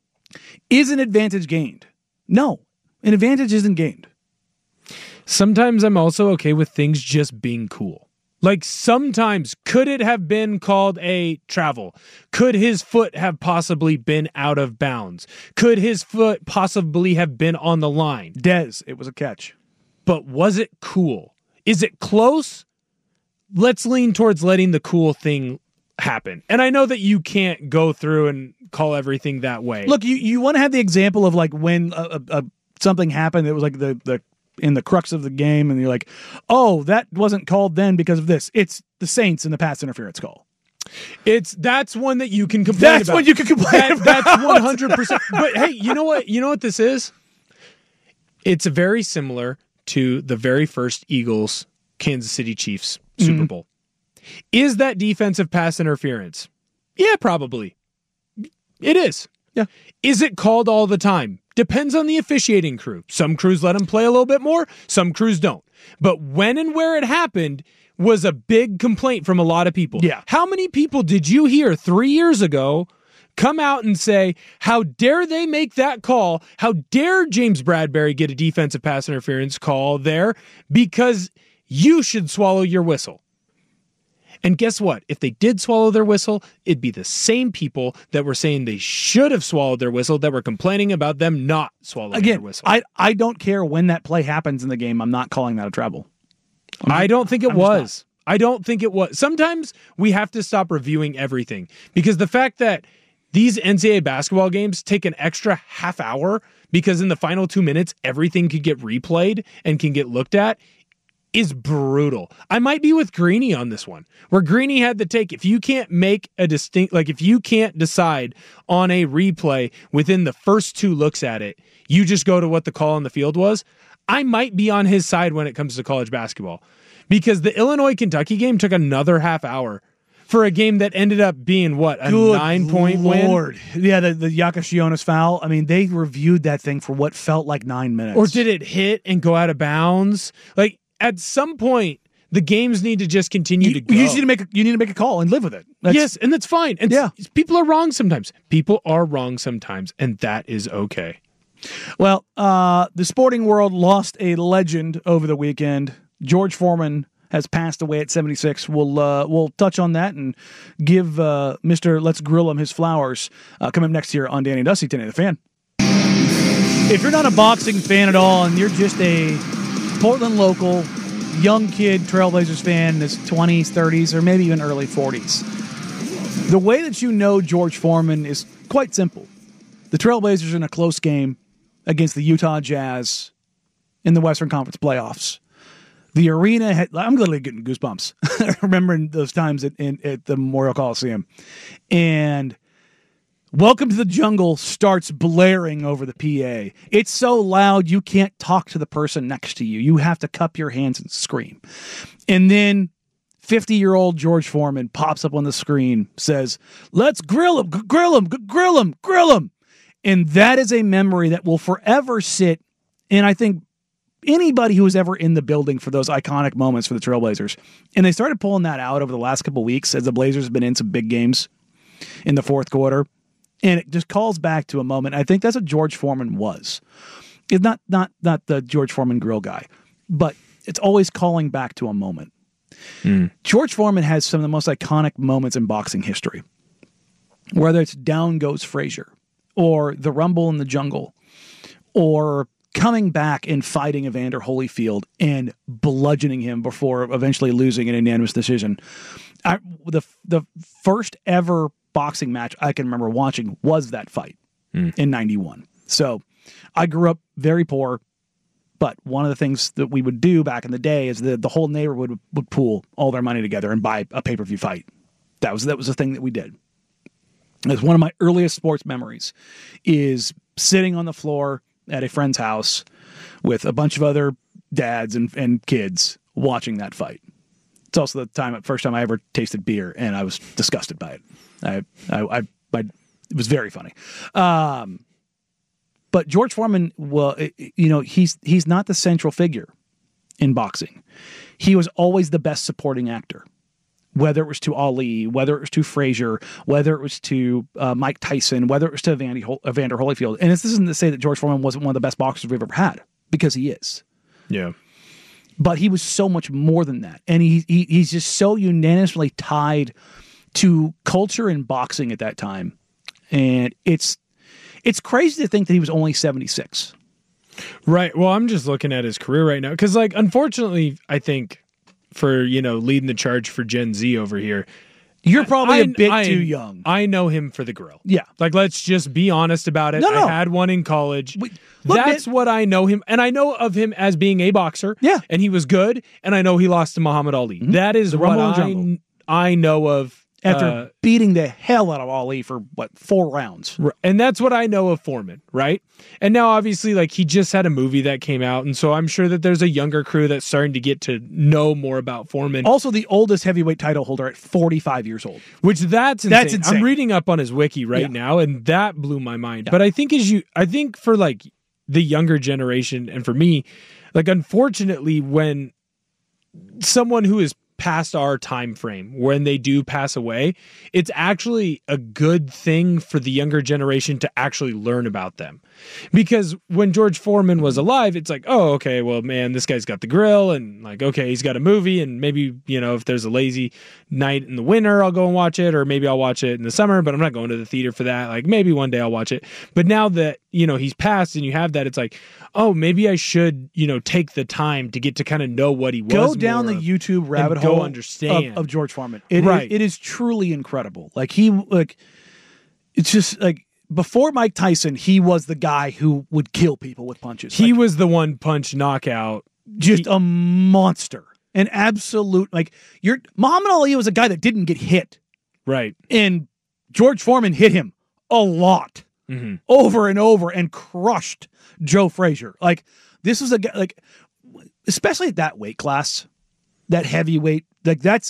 is an advantage gained? No, an advantage isn't gained. Sometimes I'm also okay with things just being cool. Like, sometimes, could it have been called a travel? Could his foot have possibly been out of bounds? Could his foot possibly have been on the line? Dez, it was a catch. But was it cool? Is it close? Let's lean towards letting the cool thing happen. And I know that you can't go through and call everything that way. Look, you, you want to have the example of, like, when a, a, a, something happened that was like the the in the crux of the game, and you're like, oh, that wasn't called then because of this. It's the Saints in the pass interference call. It's that's one that you can complain that's about. That's what you can complain that, about. That's one hundred percent. But hey, you know what? You know what this is? It's very similar to the very first Eagles Kansas City Chiefs Super mm-hmm. Bowl. Is that defensive pass interference? Yeah, probably. It is. Yeah. Is it called all the time? Depends on the officiating crew. Some crews let him play a little bit more, some crews don't. But when and where it happened was a big complaint from a lot of people. Yeah. How many people did you hear three years ago come out and say, how dare they make that call? How dare James Bradbury get a defensive pass interference call there? Because you should swallow your whistle. And guess what? If they did swallow their whistle, it'd be the same people that were saying they should have swallowed their whistle that were complaining about them not swallowing Again, their whistle. I, I don't care when that play happens in the game. I'm not calling that a travel. I'm I don't think it I'm just was. I don't think it was. Sometimes we have to stop reviewing everything because the fact that these N C double A basketball games take an extra half hour because in the final two minutes, everything could get replayed and can get looked at is brutal. I might be with Greeny on this one, where Greeny had the take. If you can't make a distinct, like if you can't decide on a replay within the first two looks at it, you just go to what the call on the field was. I might be on his side when it comes to college basketball because the Illinois-Kentucky game took another half hour for a game that ended up being what, a Good nine-point win? Lord. Yeah, the, the Yakashionis foul. I mean, they reviewed that thing for what felt like nine minutes. Or did it hit and go out of bounds? Like, at some point, the games need to just continue you, to go. You just need to make a, you need to make a call and live with it. That's, yes, and that's fine. And yeah. s- people are wrong sometimes. People are wrong sometimes, and that is okay. Well, uh, the sporting world lost a legend over the weekend. George Foreman has passed away at seventy-six. We'll uh, we'll touch on that and give uh, Mister Let's Grill Him his flowers uh, coming up next here on Danny and Dusty, Danny the Fan. If you're not a boxing fan at all and you're just a Portland local, young kid, Trailblazers fan in his twenties, thirties, or maybe even early forties, the way that you know George Foreman is quite simple. The Trailblazers are in a close game against the Utah Jazz in the Western Conference playoffs. The arena had, I'm literally getting goosebumps remembering those times at, in, at the Memorial Coliseum. And Welcome to the Jungle starts blaring over the P A. It's so loud you can't talk to the person next to you. You have to cup your hands and scream. And then fifty-year-old George Foreman pops up on the screen, says, let's grill him, grill him, grill him, grill him. And that is a memory that will forever sit. And I think anybody who was ever in the building for those iconic moments for the Trailblazers, and they started pulling that out over the last couple of weeks as the Blazers have been in some big games in the fourth quarter. And it just calls back to a moment. I think that's what George Foreman was. It's not not not the George Foreman grill guy, but it's always calling back to a moment. Mm. George Foreman has some of the most iconic moments in boxing history. Whether it's Down Goes Frazier, or the Rumble in the Jungle, or coming back and fighting Evander Holyfield and bludgeoning him before eventually losing an unanimous decision. I, the the first ever boxing match I can remember watching was that fight mm. in ninety-one. So I grew up very poor, but one of the things that we would do back in the day is that the whole neighborhood would, would pool all their money together and buy a pay-per-view fight. That was that was the thing that we did. It's one of my earliest sports memories is sitting on the floor at a friend's house with a bunch of other dads and, and kids watching that fight. It's also the time, first time I ever tasted beer, and I was disgusted by it. I, I, I, I it was very funny. Um, but George Foreman, well, it, you know, he's he's not the central figure in boxing. He was always the best supporting actor. Whether it was to Ali, whether it was to Frazier, whether it was to uh, Mike Tyson, whether it was to Evander, Hol- Evander Holyfield. And this isn't to say that George Foreman wasn't one of the best boxers we've ever had, because he is. Yeah. But he was so much more than that. And he, he he's just so unanimously tied to culture and boxing at that time. And it's it's crazy to think that he was only seventy-six. Right. Well, I'm just looking at his career right now. Because, like, unfortunately, I think for, you know, leading the charge for Gen Z over here, you're probably I, a bit I, too young. I know him for the grill. Yeah. Like, let's just be honest about it. No, no. I had one in college. We, look, That's man, what I know him. And I know of him as being a boxer. Yeah. And he was good. And I know he lost to Muhammad Ali. Mm-hmm. That is the what Rumble I, I know of after uh, beating the hell out of Ali for what four rounds. And that's what I know of Foreman, right? And now obviously like he just had a movie that came out, and so I'm sure that there's a younger crew that's starting to get to know more about Foreman. Also the oldest heavyweight title holder at forty-five years old. Which that's insane. That's insane. I'm reading up on his wiki right Yeah. now, and that blew my mind. Yeah. But I think as you I think for like the younger generation and for me, like unfortunately when someone who is past our time frame, when they do pass away, it's actually a good thing for the younger generation to actually learn about them. Because when George Foreman was alive, it's like, oh, okay, well, man, this guy's got the grill, and like, okay, he's got a movie, and maybe, you know, if there's a lazy night in the winter, I'll go and watch it, or maybe I'll watch it in the summer, but I'm not going to the theater for that. Like, maybe one day I'll watch it. But now that, you know, he's passed and you have that, it's like, oh, maybe I should, you know, take the time to get to kind of know what he was. Go down more the of, YouTube rabbit and hole go understand Of, of George Foreman. It, Right. it, it is truly incredible. Like he like it's just like before Mike Tyson, he was the guy who would kill people with punches. He Like, was the one punch knockout. just a monster. An absolute like you're Muhammad Ali was a guy that didn't get hit. Right. And George Foreman hit him a lot. Mm-hmm. Over and over and crushed Joe Frazier. Like this was a guy like especially at that weight class, that heavyweight, like that's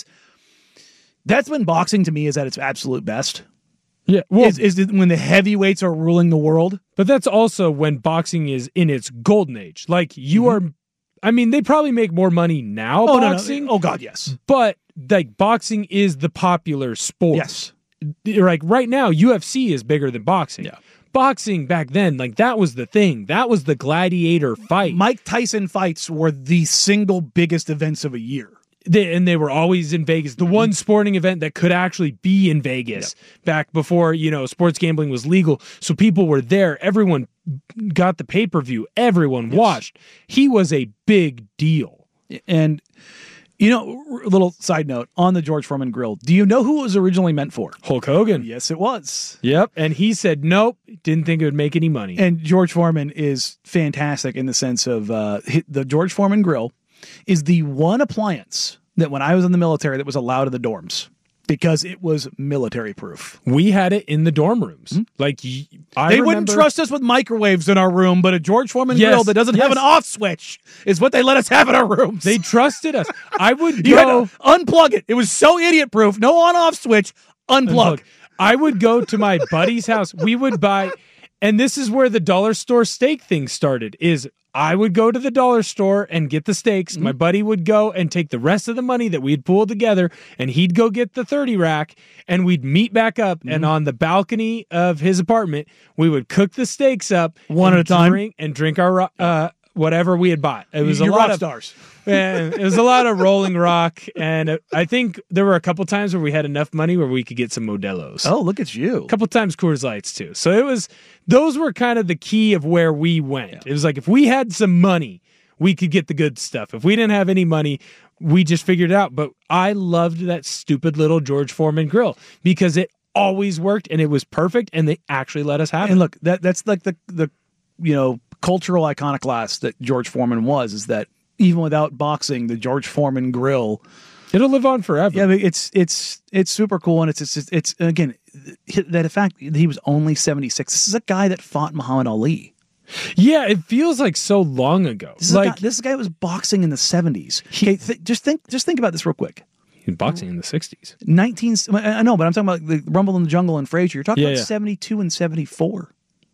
that's when boxing to me is at its absolute best. Yeah, well, is, is when the heavyweights are ruling the world. But that's also when boxing is in its golden age. Like you are, I mean, they probably make more money now Oh, no, no. boxing. Oh God, yes. But like boxing is the popular sport. Yes. Like right now, U F C is bigger than boxing. Yeah. Boxing back then, like that was the thing. That was the gladiator fight. Mike Tyson fights were the single biggest events of a year. They, and they were always in Vegas. The one sporting event that could actually be in Vegas back before, you know, sports gambling was legal. So people were there. Everyone got the pay-per-view. Everyone watched. He was a big deal. And, you know, a little side note on the George Foreman grill. Do you know who it was originally meant for? Hulk Hogan. Yes, it was. Yep. And he said, nope, didn't think it would make any money. And George Foreman is fantastic in the sense of uh, the George Foreman grill is the one appliance that when I was in the military that was allowed in the dorms because it was military proof. We had it in the dorm rooms. Mm-hmm. Like I They remember, wouldn't trust us with microwaves in our room, but a George Foreman Yes, grill that doesn't yes. have an off switch is what they let us have in our rooms. They trusted us. I would you go had to unplug it. It was so idiot proof. No on off switch. Unplug. Unplug. I would go to my buddy's house. We would buy, and this is where the dollar store steak thing started, is I would go to the dollar store and get the steaks. Mm-hmm. My buddy would go and take the rest of the money that we'd pooled together, and he'd go get the thirty rack, and we'd meet back up. Mm-hmm. And on the balcony of his apartment, we would cook the steaks up one at a time drink, and drink our uh, whatever we had bought. It was You're a lot rock of stars. Man, it was a lot of Rolling Rock, and I think there were a couple times where we had enough money where we could get some Modelo's. Oh, look at you. A couple times Coors Lights, too. So it was, those were kind of the key of where we went. Yeah. It was like, if we had some money, we could get the good stuff. If we didn't have any money, we just figured it out. But I loved that stupid little George Foreman grill because it always worked, and it was perfect, and they actually let us have and it. look, that that's like the, the, you know, cultural iconoclast that George Foreman was, is that even without boxing, the George Foreman grill, it'll live on forever. Yeah, but it's it's it's super cool, and it's it's it's, it's again that in fact he was only seventy-six. This is a guy that fought Muhammad Ali. Yeah, it feels like so long ago. This, like is guy, this guy was boxing in the seventies. Okay, th- just think just think about this real quick. He was boxing in the sixties. Nineteen. I know, but I'm talking about the Rumble in the Jungle and Frazier. You're talking yeah, about yeah. seventy-two and seventy-four.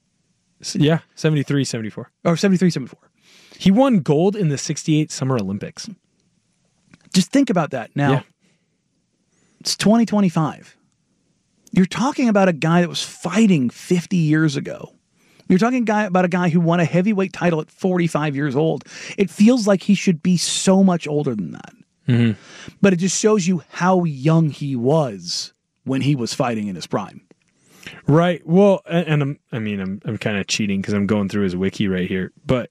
Yeah, seventy-three, seventy-four. Or seventy-three, seventy-four. He won gold in the sixty-eight Summer Olympics. Just think about that. Now, yeah. It's twenty twenty-five. You're talking about a guy that was fighting fifty years ago. You're talking guy, about a guy who won a heavyweight title at forty-five years old. It feels like he should be so much older than that. Mm-hmm. But it just shows you how young he was when he was fighting in his prime. Right. Well, and, and I'm, I mean, I'm, I'm kind of cheating because I'm going through his wiki right here, but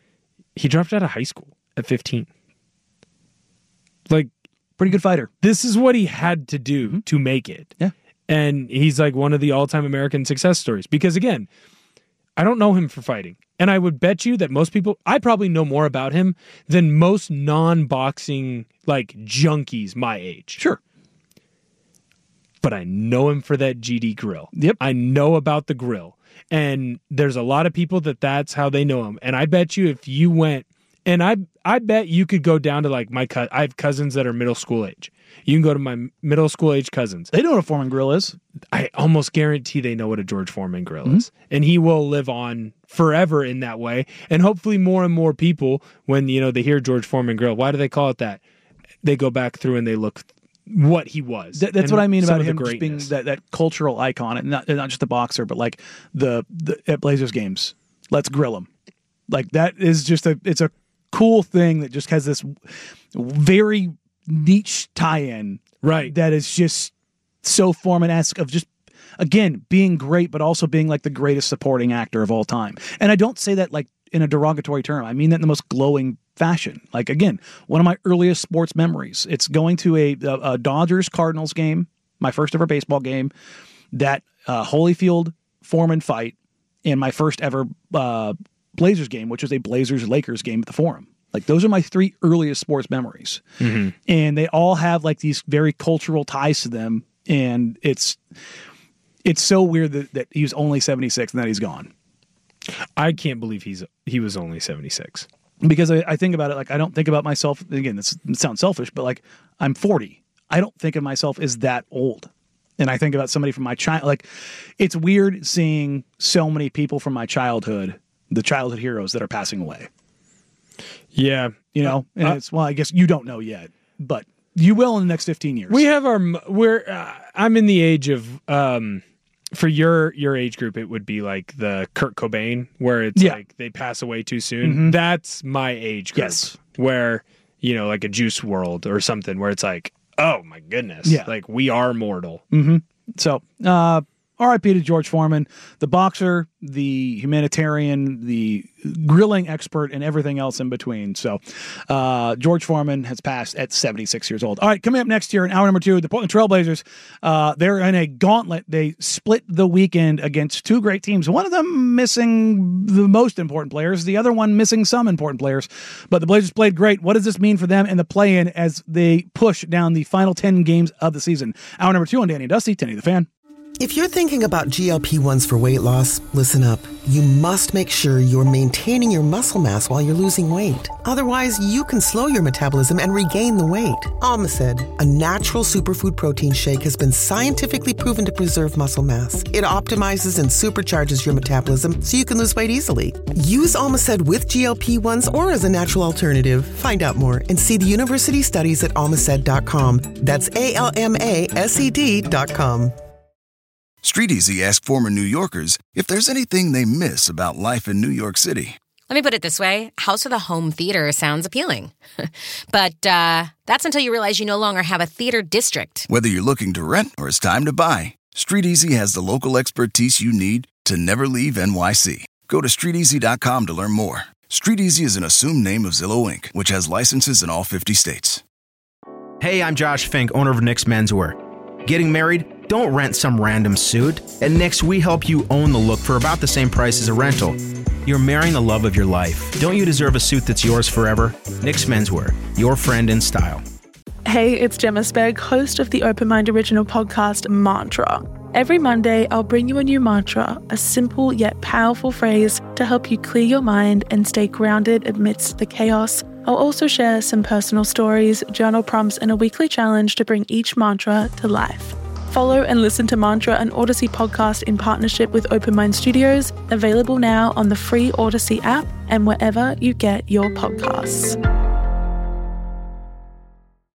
he dropped out of high school at fifteen. Like, pretty good fighter. This is what he had to do mm-hmm. to make it. Yeah. And he's like one of the all-time American success stories because, again, I don't know him for fighting. And I would bet you that most people, I probably know more about him than most non-boxing, like, junkies my age. Sure. but I know him for that G D grill. Yep. I know about the grill. And there's a lot of people that that's how they know him. And I bet you if you went, and I I bet you could go down to like my, co- I have cousins that are middle school age. You can go to my middle school age cousins. They know what a Foreman grill is. I almost guarantee they know what a George Foreman grill mm-hmm. is. And he will live on forever in that way. And hopefully more and more people, when, you know, they hear George Foreman grill, why do they call it that? They go back through and they look what he was. Th- that's what I mean about him just being greatness. that, that cultural icon, and not, not just a boxer, but like the, the at Blazers games. Let's grill him. Like that is just a, it's a cool thing that just has this very niche tie-in, right? That is just so Foreman-esque of just, again, being great, but also being like the greatest supporting actor of all time. And I don't say that like in a derogatory term. I mean that in the most glowing fashion. Like, again, one of my earliest sports memories. It's going to a, a, a Dodgers-Cardinals game, my first ever baseball game, that uh, Holyfield Foreman fight, and my first ever uh, Blazers game, which was a Blazers-Lakers game at the Forum. Like, those are my three earliest sports memories. Mm-hmm. And they all have like these very cultural ties to them. And it's it's so weird that, that he was only seventy-six and that he's gone. I can't believe he's he was only seventy-six. Because I, I think about it, like, I don't think about myself, again, this sounds selfish, but like, I'm forty. I don't think of myself as that old. And I think about somebody from my child, like, it's weird seeing so many people from my childhood, the childhood heroes that are passing away. Yeah. You know, and uh, it's, well, I guess you don't know yet, but you will in the next fifteen years. We have our, we're, uh, I'm in the age of, um, for your your age group, it would be like the Kurt Cobain, where it's yeah. like they pass away too soon. Mm-hmm. That's my age group. Yes. Where, you know, like a Juice world or something where it's like, oh my goodness. Yeah. Like we are mortal. Mm-hmm. So, uh, R I P to George Foreman, the boxer, the humanitarian, the grilling expert, and everything else in between. So, uh, George Foreman has passed at seventy-six years old. All right, coming up next year in hour number two, the Portland Trailblazers, uh, they're in a gauntlet. They split the weekend against two great teams. One of them missing the most important players, the other one missing some important players. But the Blazers played great. What does this mean for them in the play-in as they push down the final ten games of the season? Hour number two on Danny and Dusty, Danny the Fan. If you're thinking about G L P one s for weight loss, listen up. You must make sure you're maintaining your muscle mass while you're losing weight. Otherwise, you can slow your metabolism and regain the weight. Almacid, a natural superfood protein shake, has been scientifically proven to preserve muscle mass. It optimizes and supercharges your metabolism so you can lose weight easily. Use Almacid with G L P one s or as a natural alternative. Find out more and see the university studies at almacid dot com. That's A L M A S E D dot com. StreetEasy asked former New Yorkers if there's anything they miss about life in New York City. Let me put it this way. House with a home theater sounds appealing. But uh, that's until you realize you no longer have a theater district. Whether you're looking to rent or it's time to buy, StreetEasy has the local expertise you need to never leave N Y C. Go to street easy dot com to learn more. StreetEasy is an assumed name of Zillow Incorporated, which has licenses in all fifty states. Hey, I'm Josh Fink, owner of Nick's Menswear. Getting married? Don't rent some random suit. At Nick's, we help you own the look for about the same price as a rental. You're marrying the love of your life. Don't you deserve a suit that's yours forever? Nick's Menswear, your friend in style. Hey, it's Gemma Spegg, host of the Open Mind original podcast, Mantra. Every Monday, I'll bring you a new mantra, a simple yet powerful phrase to help you clear your mind and stay grounded amidst the chaos. I'll also share some personal stories, journal prompts, and a weekly challenge to bring each mantra to life. Follow and listen to Mantra, an Odyssey podcast in partnership with Open Mind Studios, available now on the free Odyssey app and wherever you get your podcasts.